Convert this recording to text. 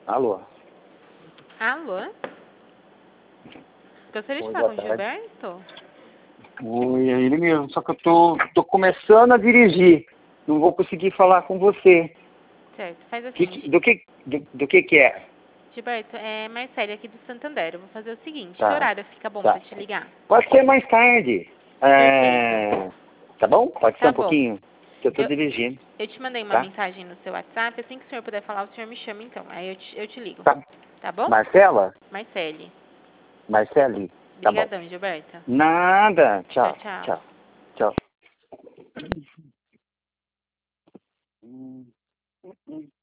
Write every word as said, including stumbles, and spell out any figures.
Alô? Alô? Gostaria de Oi, falar boa com o tarde. Gilberto? Oi, é ele mesmo, só que eu tô, tô começando a dirigir. Não vou conseguir falar com você. Certo, faz Que assim, que- Gi- do que, do, do que que é? Gilberto, é Marcele aqui do Santander. Eu vou fazer o seguinte, que Tá, horário fica bom tá. pra te ligar? Pode ser mais tarde. Perfeito. É, tá bom? Pode ser Tá um bom. pouquinho? Que eu tô Eu, dirigindo, eu te mandei uma tá? mensagem no seu WhatsApp, assim que o senhor puder falar, o senhor me chama então. Aí eu te, eu te ligo. Tá. Tá bom? Marcela? Marcele. Marcele? Tá bom. Obrigadão, Gilberto. Nada. Tchau, Tchau, tchau. tchau, tchau.